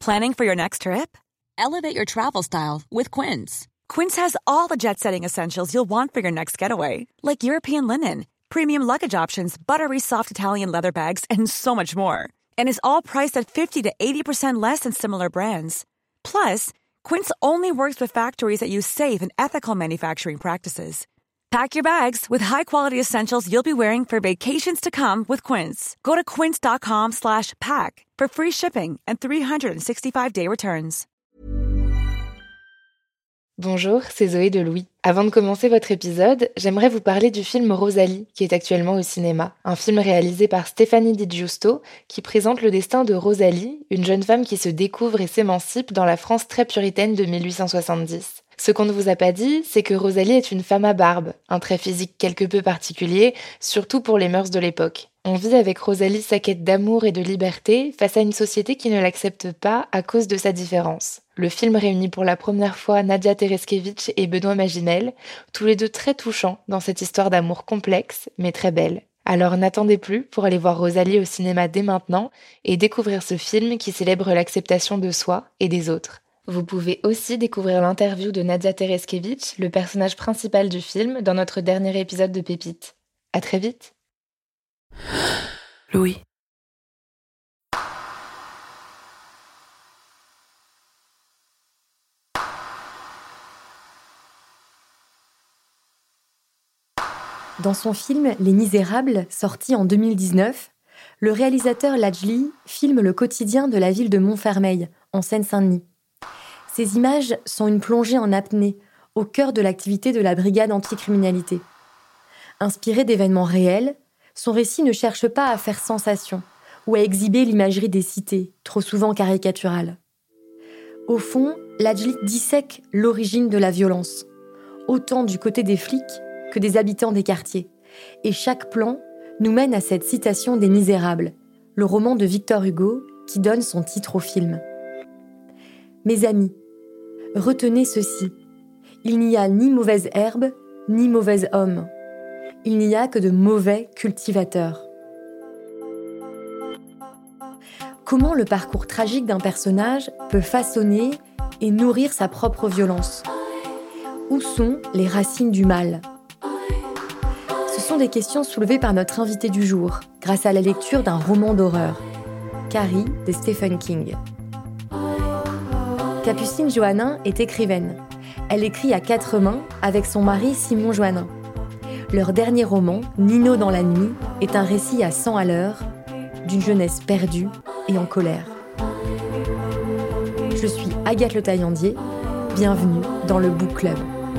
Planning for your next trip? Elevate your travel style with Quince. Quince has all the jet-setting essentials you'll want for your next getaway, like European linen, premium luggage options, buttery soft Italian leather bags, and so much more. And is all priced at 50 to 80% less than similar brands. Plus, Quince only works with factories that use safe and ethical manufacturing practices. Pack your bags with high-quality essentials you'll be wearing for vacations to come with Quince. Go to quince.com/pack for free shipping and 365-day returns. Bonjour, c'est Zoé de Louis. Avant de commencer votre épisode, j'aimerais vous parler du film Rosalie, qui est actuellement au cinéma. Un film réalisé par Stéphanie Di Giusto, qui présente le destin de Rosalie, une jeune femme qui se découvre et s'émancipe dans la France très puritaine de 1870. Ce qu'on ne vous a pas dit, c'est que Rosalie est une femme à barbe, un trait physique quelque peu particulier, surtout pour les mœurs de l'époque. On vit avec Rosalie sa quête d'amour et de liberté face à une société qui ne l'accepte pas à cause de sa différence. Le film réunit pour la première fois Nadia Tereskevich et Benoît Magimel, tous les deux très touchants dans cette histoire d'amour complexe, mais très belle. Alors n'attendez plus pour aller voir Rosalie au cinéma dès maintenant et découvrir ce film qui célèbre l'acceptation de soi et des autres. Vous pouvez aussi découvrir l'interview de Nadia Tereskevich, le personnage principal du film, dans notre dernier épisode de Pépites. À très vite. Louis. Dans son film Les Misérables, sorti en 2019, le réalisateur Lajli filme le quotidien de la ville de Montfermeil, en Seine-Saint-Denis. Ces images sont une plongée en apnée, au cœur de l'activité de la brigade anticriminalité. Inspiré d'événements réels, son récit ne cherche pas à faire sensation ou à exhiber l'imagerie des cités, trop souvent caricaturale. Au fond, Lajli dissèque l'origine de la violence, autant du côté des flics que des habitants des quartiers. Et chaque plan nous mène à cette citation des Misérables, le roman de Victor Hugo qui donne son titre au film. Mes amis, retenez ceci. Il n'y a ni mauvaise herbe, ni mauvais homme. Il n'y a que de mauvais cultivateurs. Comment le parcours tragique d'un personnage peut façonner et nourrir sa propre violence ? Où sont les racines du mal ? Ce sont des questions soulevées par notre invité du jour, grâce à la lecture d'un roman d'horreur, Carrie de Stephen King. Capucine Joannin est écrivaine. Elle écrit à 4 mains avec son mari Simon Joannin. Leur dernier roman, Nino dans la nuit, est un récit à 100 à l'heure d'une jeunesse perdue et en colère. Je suis Agathe Le Taillandier. Bienvenue dans le Book Club.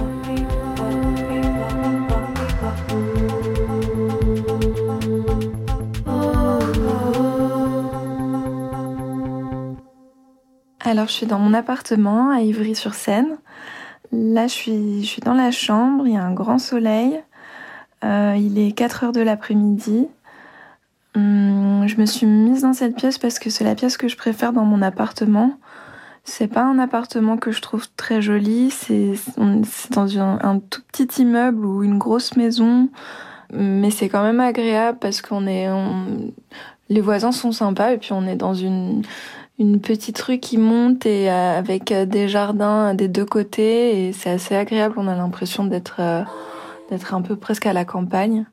Alors, je suis dans mon appartement à Ivry-sur-Seine. Là, je suis dans la chambre, il y a un grand soleil. Il est 4 heures de l'après-midi. Je me suis mise dans cette pièce parce que c'est la pièce que je préfère dans mon appartement. C'est pas un appartement que je trouve très joli, c'est dans un tout petit immeuble ou une grosse maison, mais c'est quand même agréable parce les voisins sont sympas et puis on est dans une petite rue qui monte et avec des jardins des deux côtés et c'est assez agréable, on a l'impression d'être un peu presque à la campagne.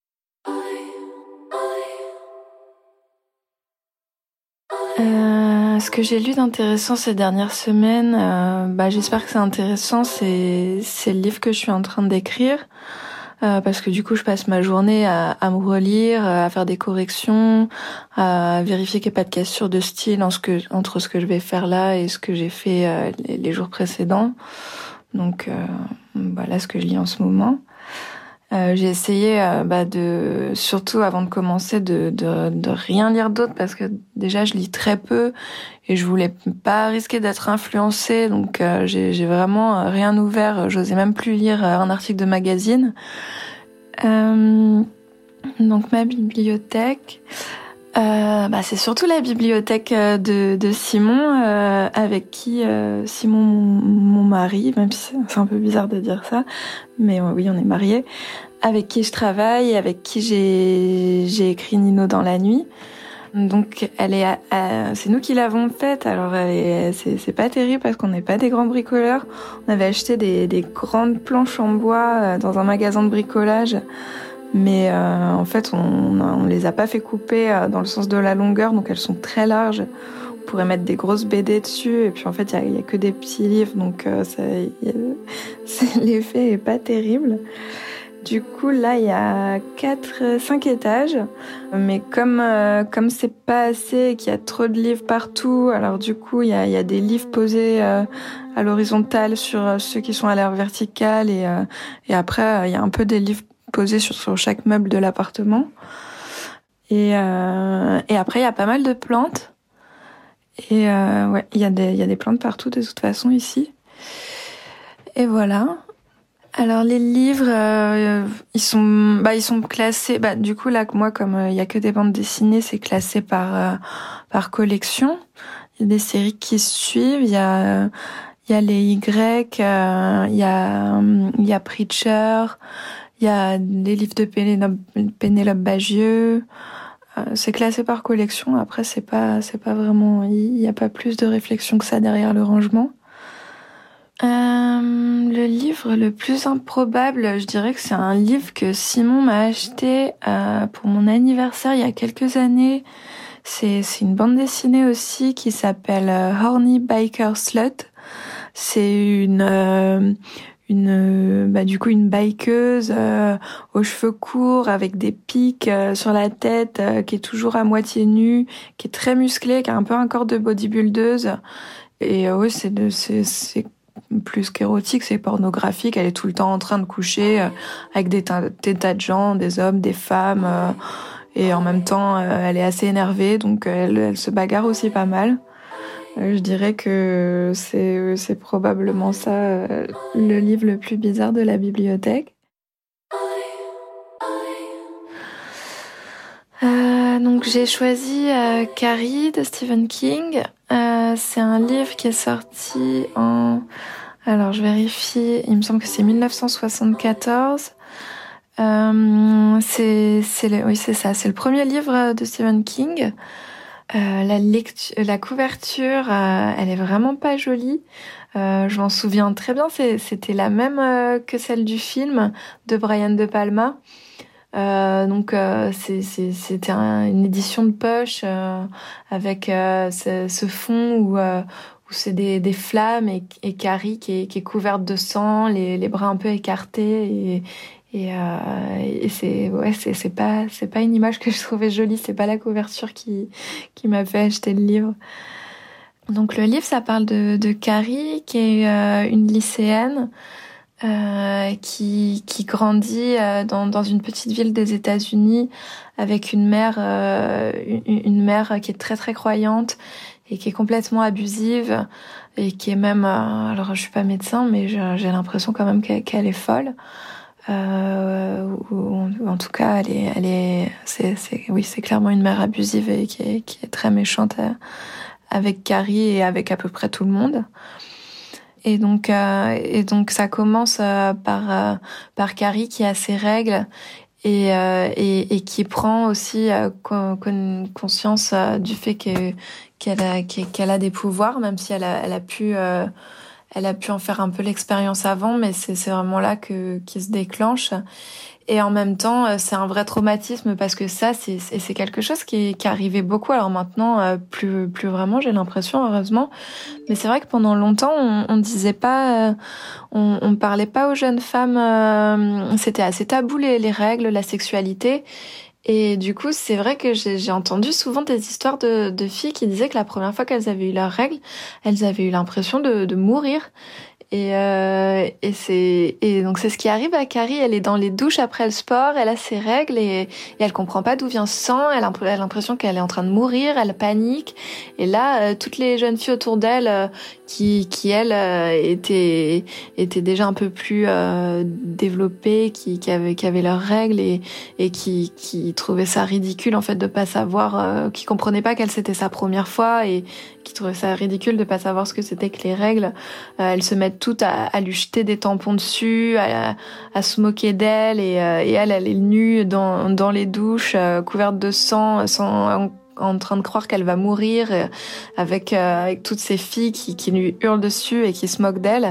Ce que j'ai lu d'intéressant ces dernières semaines, j'espère que c'est intéressant, c'est le livre que je suis en train d'écrire, parce que du coup je passe ma journée à me relire, à faire des corrections, à vérifier qu'il n'y a pas de cassure de style entre ce que je vais faire là et ce que j'ai fait les jours précédents. Donc voilà ce que je lis en ce moment. J'ai essayé surtout avant de commencer de rien lire d'autre parce que déjà je lis très peu et je voulais pas risquer d'être influencée, donc j'ai vraiment rien ouvert, j'osais même plus lire un article de magazine. Donc ma bibliothèque, c'est surtout la bibliothèque de Simon, avec qui Simon, mon mari, même si c'est un peu bizarre de dire ça, mais oui, on est mariés, avec qui je travaille et avec qui j'ai écrit Nino dans la nuit. Donc c'est nous qui l'avons faite. Alors c'est pas terrible parce qu'on n'est pas des grands bricoleurs. On avait acheté des grandes planches en bois dans un magasin de bricolage, mais en fait on les a pas fait couper dans le sens de la longueur, donc elles sont très larges. On pourrait mettre des grosses BD dessus, et puis en fait il y a que des petits livres, donc l'effet est pas terrible. Du coup, là, il y a 5 étages. Mais comme c'est pas assez et qu'il y a trop de livres partout, alors du coup, il y a des livres posés à l'horizontale sur ceux qui sont à l'air verticale. Et après, il y a un peu des livres posés sur chaque meuble de l'appartement. Et après, il y a pas mal de plantes. Et il y a des plantes partout de toute façon ici. Et voilà. Alors les livres, ils sont classés. Du coup là, moi comme il y a que des bandes dessinées, c'est classé par collection. Il y a des séries qui suivent. Il y a les Y. Il y a Preacher. Il y a les livres de Pénélope Bagieux. C'est classé par collection. Après c'est pas vraiment. Il y a pas plus de réflexion que ça derrière le rangement. Le livre le plus improbable, je dirais que c'est un livre que Simon m'a acheté pour mon anniversaire il y a quelques années. C'est une bande dessinée aussi qui s'appelle Horny Biker Slut. C'est une bikeuse aux cheveux courts avec des pics sur la tête, qui est toujours à moitié nue, qui est très musclée, qui a un peu un corps de bodybuildeuse. Et oui, c'est plus qu'érotique, c'est pornographique. Elle est tout le temps en train de coucher avec des tas de gens, des hommes, des femmes, et en même temps elle est assez énervée, donc elle se bagarre aussi pas mal. Je dirais que c'est probablement ça le livre le plus bizarre de la bibliothèque. Donc j'ai choisi Carrie de Stephen King. C'est un livre qui est sorti en... Alors je vérifie, il me semble que c'est 1974. C'est ça, c'est le premier livre de Stephen King. La couverture, elle est vraiment pas jolie. Je m'en souviens très bien, c'était la même que celle du film de Brian De Palma. C'était une édition de poche avec ce fond où c'est des flammes et Carrie qui est couverte de sang, les bras un peu écartés et c'est pas une image que je trouvais jolie, c'est pas la couverture qui m'a fait acheter le livre. Donc le livre, ça parle de Carrie qui est une lycéenne qui grandit dans une petite ville des États-Unis avec une mère qui est très très croyante et qui est complètement abusive et qui est même alors je suis pas médecin mais j'ai l'impression quand même qu'elle est folle, ou en tout cas c'est clairement une mère abusive et qui est très méchante avec Carrie et avec à peu près tout le monde. Et donc ça commence par Carrie qui a ses règles et qui prend aussi conscience du fait qu'elle a des pouvoirs, même si elle a pu en faire un peu l'expérience avant, mais c'est vraiment là qui se déclenche. Et en même temps, c'est un vrai traumatisme parce que ça, c'est quelque chose qui arrivait beaucoup. Alors maintenant, plus vraiment, j'ai l'impression, heureusement. Mais c'est vrai que pendant longtemps, on disait pas, on parlait pas aux jeunes femmes. C'était assez tabou les règles, la sexualité. Et du coup, c'est vrai que j'ai entendu souvent des histoires de filles qui disaient que la première fois qu'elles avaient eu leurs règles, elles avaient eu l'impression de mourir. Et donc c'est ce qui arrive à Carrie. Elle est dans les douches après le sport, elle a ses règles et elle comprend pas d'où vient ce sang. Elle a l'impression qu'elle est en train de mourir, elle panique. Et là, toutes les jeunes filles autour d'elle qui elles étaient déjà un peu plus développées, qui avaient leurs règles et qui trouvaient ça ridicule en fait de pas savoir, qui comprenaient pas qu'elle c'était sa première fois et qui trouvaient ça ridicule de pas savoir ce que c'était que les règles. Elles se mettent toutes à lui jeter des tampons dessus, à se moquer d'elle et elle est nue dans les douches, couverte de sang, en train de croire qu'elle va mourir, avec toutes ces filles qui lui hurlent dessus et qui se moquent d'elle.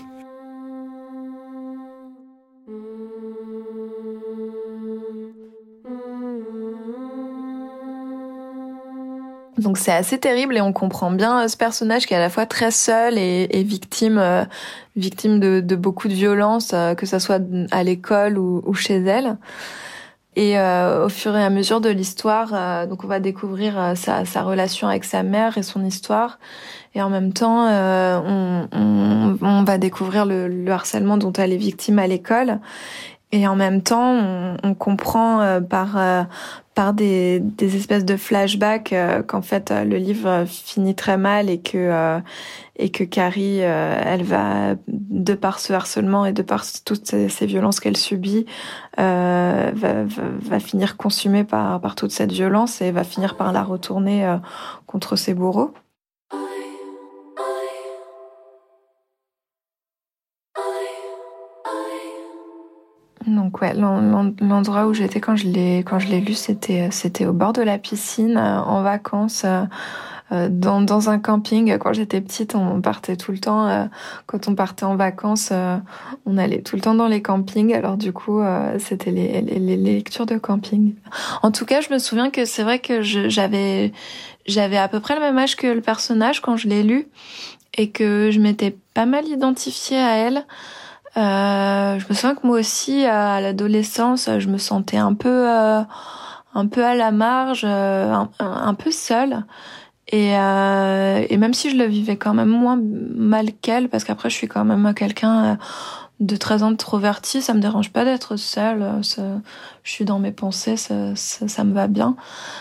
Donc c'est assez terrible et on comprend bien ce personnage qui est à la fois très seul et victime de beaucoup de violences, que ça soit à l'école ou chez elle. Et au fur et à mesure de l'histoire, donc on va découvrir sa relation avec sa mère et son histoire. Et en même temps, on va découvrir le harcèlement dont elle est victime à l'école. Et en même temps, on comprend par des espèces de flashbacks qu'en fait le livre finit très mal et que Carrie, elle va, de par ce harcèlement et de par toutes ces violences qu'elle subit, va finir consumée par toute cette violence et va finir par la retourner contre ses bourreaux. Donc ouais, l'endroit où j'étais quand je l'ai lu, c'était au bord de la piscine, en vacances, dans un camping. Quand j'étais petite, on partait tout le temps. Quand on partait en vacances, on allait tout le temps dans les campings. Alors du coup, c'était les lectures de camping. En tout cas, je me souviens que c'est vrai que j'avais à peu près le même âge que le personnage quand je l'ai lu et que je m'étais pas mal identifiée à elle. Je me souviens que moi aussi, à l'adolescence, je me sentais un peu à la marge, un peu seule. Et même si je le vivais quand même moins mal qu'elle, parce qu'après je suis quand même quelqu'un de très introverti, ça me dérange pas d'être seule. Je suis dans mes pensées, ça me va bien.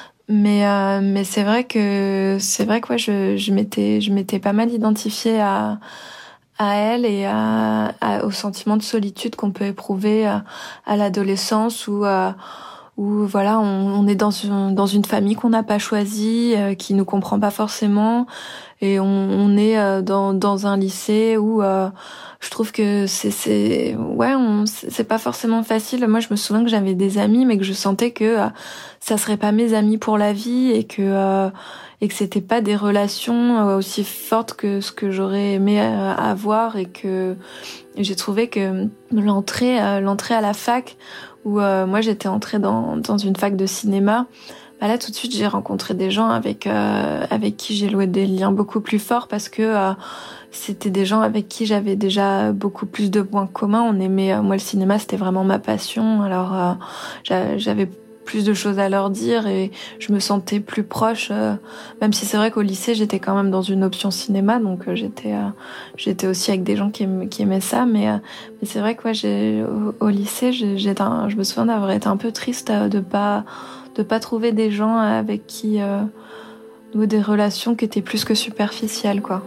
Mais c'est vrai que ouais, je m'étais pas mal identifiée à elle et au sentiment de solitude qu'on peut éprouver à l'adolescence où voilà, on est dans une famille qu'on n'a pas choisie, qui nous comprend pas forcément, et on est dans un lycée où je trouve que c'est pas forcément facile. Moi, je me souviens que j'avais des amis, mais que je sentais que ça serait pas mes amis pour la vie et que c'était pas des relations aussi fortes que ce que j'aurais aimé avoir, et que j'ai trouvé que l'entrée à la fac, où moi j'étais entrée dans une fac de cinéma, bah là tout de suite j'ai rencontré des gens avec qui j'ai noué des liens beaucoup plus forts, parce que c'était des gens avec qui j'avais déjà beaucoup plus de points communs. On aimait, moi le cinéma c'était vraiment ma passion, alors j'avais plus de choses à leur dire et je me sentais plus proche, même si c'est vrai qu'au lycée j'étais quand même dans une option cinéma, donc j'étais aussi avec des gens qui aimaient ça, mais c'est vrai que ouais, au lycée je me souviens d'avoir été un peu triste de pas trouver des gens avec qui nouer des relations qui étaient plus que superficielles, quoi.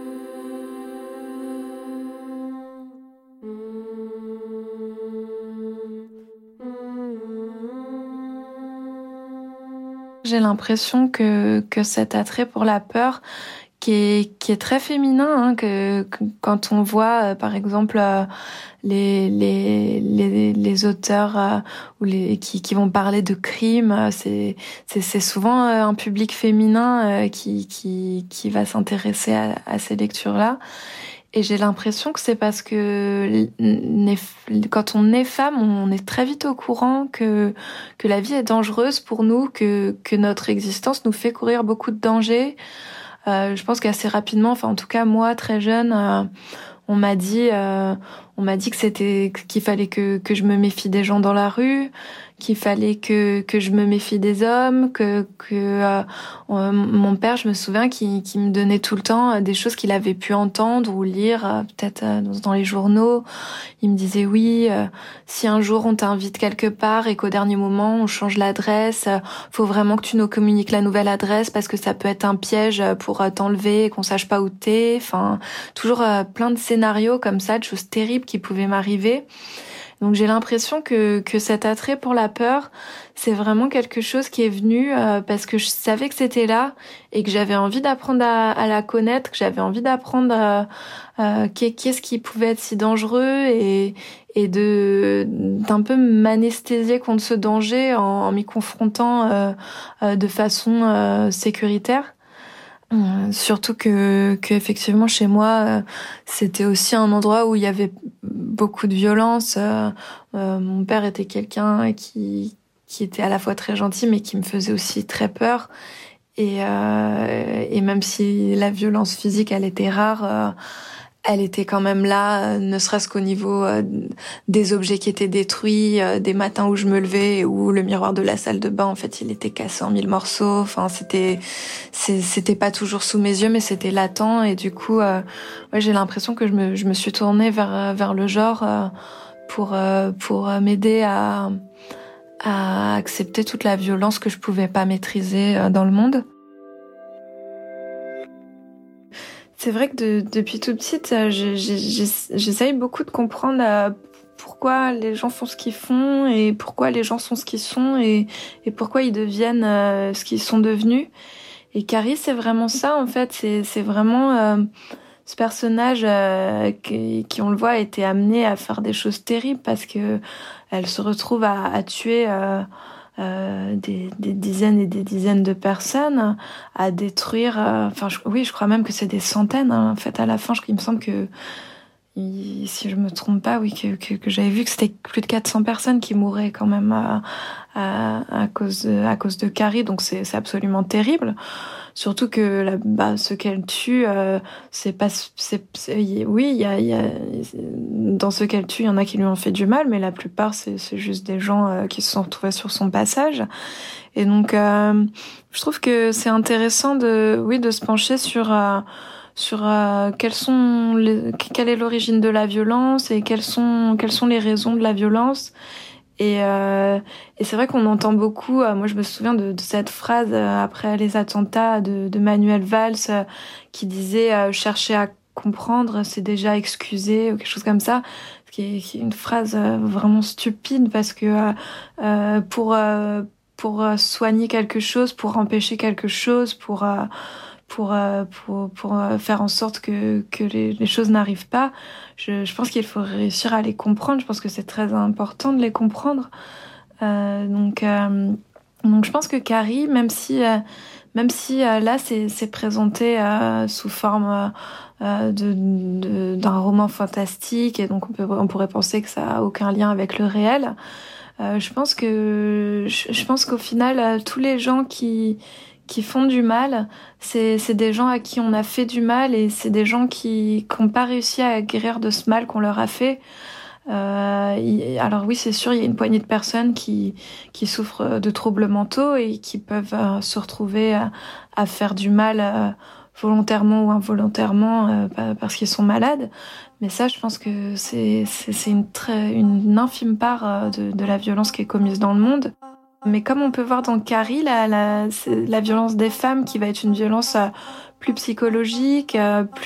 J'ai l'impression que cet attrait pour la peur, qui est très féminin, hein, que quand on voit par exemple les auteurs qui vont parler de crimes, c'est souvent un public féminin qui va s'intéresser à ces lectures-là. Et j'ai l'impression que c'est parce que quand on est femme, on est très vite au courant que la vie est dangereuse pour nous, que notre existence nous fait courir beaucoup de dangers. Je pense qu'assez rapidement, enfin en tout cas moi, très jeune, on m'a dit qu'il fallait que je me méfie des gens dans la rue, qu'il fallait que je me méfie des hommes, que mon père, je me souviens, qui me donnait tout le temps des choses qu'il avait pu entendre ou lire, peut-être dans les journaux. Il me disait oui, si un jour on t'invite quelque part et qu'au dernier moment on change l'adresse, faut vraiment que tu nous communiques la nouvelle adresse parce que ça peut être un piège pour t'enlever et qu'on sache pas où t'es. Enfin, toujours plein de scénarios comme ça, de choses terribles qui pouvaient m'arriver. Donc j'ai l'impression que cet attrait pour la peur, c'est vraiment quelque chose qui est venu parce que je savais que c'était là et que j'avais envie d'apprendre à la connaître, que j'avais envie d'apprendre qu'est-ce qui pouvait être si dangereux et d'un peu m'anesthésier contre ce danger en m'y confrontant de façon sécuritaire. Surtout que effectivement chez moi c'était aussi un endroit où il y avait beaucoup de violence. Mon père était quelqu'un qui était à la fois très gentil mais qui me faisait aussi très peur et même si la violence physique elle était rare, elle était quand même là, ne serait-ce qu'au niveau des objets qui étaient détruits, des matins où je me levais, où le miroir de la salle de bain, en fait, il était cassé en 1000 morceaux. Enfin, c'était pas toujours sous mes yeux, mais c'était latent. Et du coup, ouais, j'ai l'impression que je me suis tournée vers le genre pour m'aider à accepter toute la violence que je pouvais pas maîtriser dans le monde. C'est vrai que depuis toute petite, j'essaye beaucoup de comprendre pourquoi les gens font ce qu'ils font et pourquoi les gens sont ce qu'ils sont et pourquoi ils deviennent ce qu'ils sont devenus. Et Carrie, c'est vraiment ça, en fait. C'est vraiment ce personnage qui, on le voit, a été amené à faire des choses terribles parce que elle se retrouve à tuer des dizaines et des dizaines de personnes, à détruire. Je crois même que c'est des centaines. Hein, en fait, à la fin, il me semble que, si je me trompe pas, oui, que j'avais vu que c'était plus de 400 personnes qui mouraient quand même à cause de Carrie. Donc c'est absolument terrible. Surtout que ce qu'elle tue, oui, il y a dans ce qu'elle tue, il y en a qui lui ont fait du mal, mais la plupart c'est juste des gens qui se sont retrouvés sur son passage. Et donc je trouve que c'est intéressant de se pencher sur quelle est l'origine de la violence et quelles sont les raisons de la violence. Et c'est vrai qu'on entend beaucoup. Moi, je me souviens de cette phrase après les attentats de Manuel Valls qui disait chercher à comprendre, c'est déjà excuser ou quelque chose comme ça, qui est une phrase vraiment stupide parce que pour soigner quelque chose, pour empêcher quelque chose, pour faire en sorte que les choses n'arrivent pas. Je pense qu'il faut réussir à les comprendre. Je pense que c'est très important de les comprendre. Donc je pense que Carrie, même si là c'est présenté sous forme d'un roman fantastique et donc on pourrait penser que ça a aucun lien avec le réel. Je pense qu'au final tous les gens qui font du mal, c'est des gens à qui on a fait du mal et c'est des gens qui n'ont pas réussi à guérir de ce mal qu'on leur a fait. Alors oui, c'est sûr, il y a une poignée de personnes qui souffrent de troubles mentaux et qui peuvent se retrouver à faire du mal volontairement ou involontairement parce qu'ils sont malades. Mais ça, je pense que c'est une infime part de la violence qui est commise dans le monde. Mais comme on peut voir dans Carrie, c'est la violence des femmes qui va être une violence plus psychologique,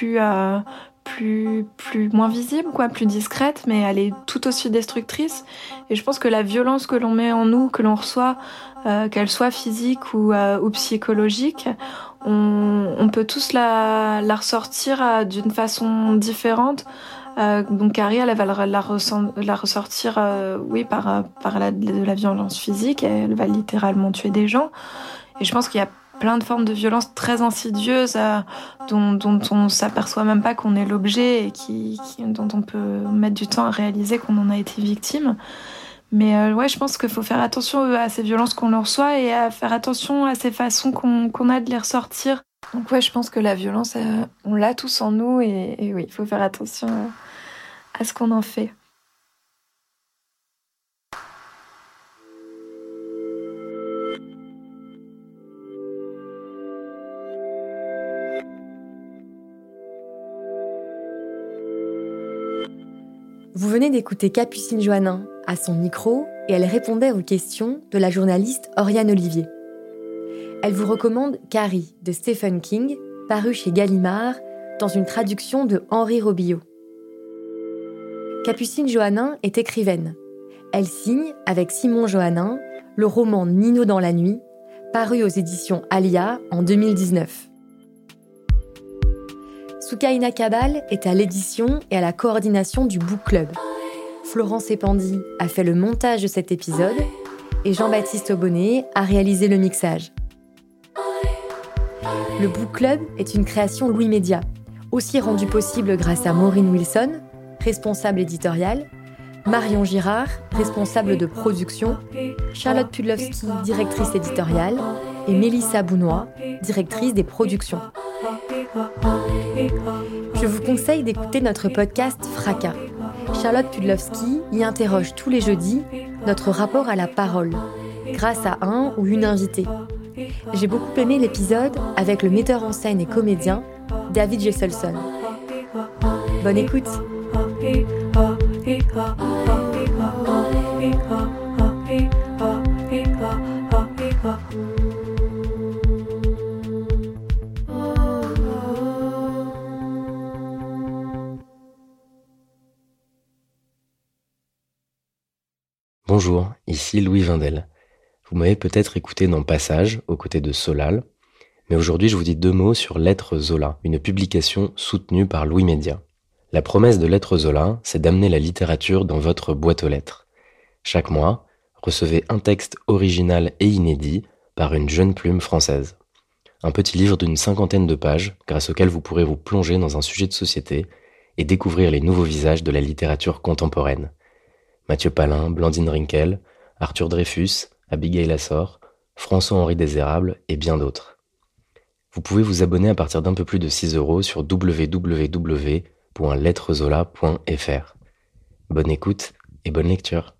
moins visible, plus discrète, mais elle est tout aussi destructrice. Et je pense que la violence que l'on met en nous, que l'on reçoit, qu'elle soit physique ou psychologique, on peut tous la ressortir d'une façon différente. Donc Carrie, elle va la ressortir par de la violence physique. Elle va littéralement tuer des gens. Et je pense qu'il y a plein de formes de violence très insidieuses dont on s'aperçoit même pas qu'on est l'objet et dont on peut mettre du temps à réaliser qu'on en a été victime. Mais je pense qu'il faut faire attention à ces violences qu'on leur reçoit et à faire attention à ces façons qu'on a de les ressortir. Donc je pense que la violence, on l'a tous en nous et oui, il faut faire attention à ce qu'on en fait. Vous venez d'écouter Capucine Joannin à son micro et elle répondait aux questions de la journaliste Oriane Olivier. Elle vous recommande Carrie de Stephen King, paru chez Gallimard, dans une traduction de Henri Robillot. Capucine Joannin est écrivaine. Elle signe, avec Simon Johannin, le roman Nino dans la nuit, paru aux éditions Alia en 2019. Soukaina Kabal est à l'édition et à la coordination du Book Club. Florence Epandi a fait le montage de cet épisode et Jean-Baptiste Aubonnet a réalisé le mixage. Le Book Club est une création Louis Média, aussi rendue possible grâce à Maureen Wilson, responsable éditoriale, Marion Girard, responsable de production, Charlotte Pudlowski, directrice éditoriale, et Mélissa Bounois, directrice des productions. Je vous conseille d'écouter notre podcast Fracas. Charlotte Pudlowski y interroge tous les jeudis notre rapport à la parole, grâce à un ou une invitée. J'ai beaucoup aimé l'épisode avec le metteur en scène et comédien David Jesselson. Bonne écoute. Bonjour, ici Louis Vindel. Vous m'avez peut-être écouté dans Passage, aux côtés de Solal, mais aujourd'hui je vous dis 2 mots sur Lettres Zola, une publication soutenue par Louis Média. La promesse de Lettres Zola, c'est d'amener la littérature dans votre boîte aux lettres. Chaque mois, recevez un texte original et inédit par une jeune plume française. Un petit livre d'une 50aine de pages, grâce auquel vous pourrez vous plonger dans un sujet de société et découvrir les nouveaux visages de la littérature contemporaine. Mathieu Palin, Blandine Rinkel, Arthur Dreyfus, Abigail Assor, François-Henri Désérable et bien d'autres. Vous pouvez vous abonner à partir d'un peu plus de 6 € sur www.lettrezola.fr. Bonne écoute et bonne lecture.